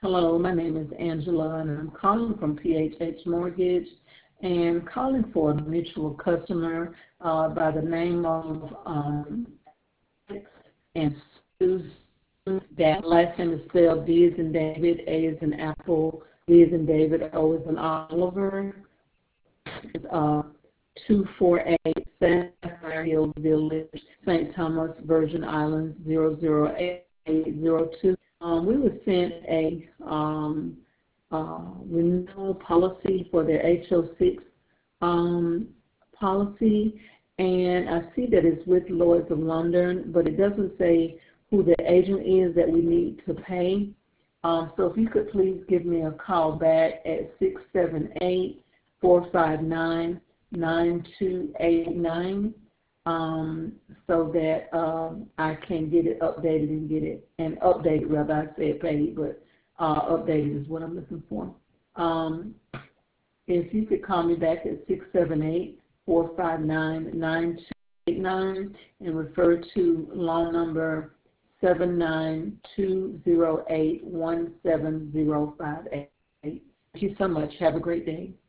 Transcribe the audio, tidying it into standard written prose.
Hello, my name is Angela, and I'm calling from PHH Mortgage and calling for a mutual customer by the name of Alex and Susan. That last name is spelled D as in David, A as in Apple, D as in David, O as in Oliver. It's 248 Sapphire Hill Village, St. Thomas, Virgin Islands, 00802. We were sent a renewal policy for their HO6 policy, and I see that it's with Lloyd's of London, but it doesn't say who the agent is that we need to pay. So if you could please give me a call back at 678-459-9289 so that I can get it updated and updated, rather. I said paid, but updated is what I'm looking for. If you could call me back at 678-459-9289 and refer to loan number 792081708. Thank you so much. Have a great day.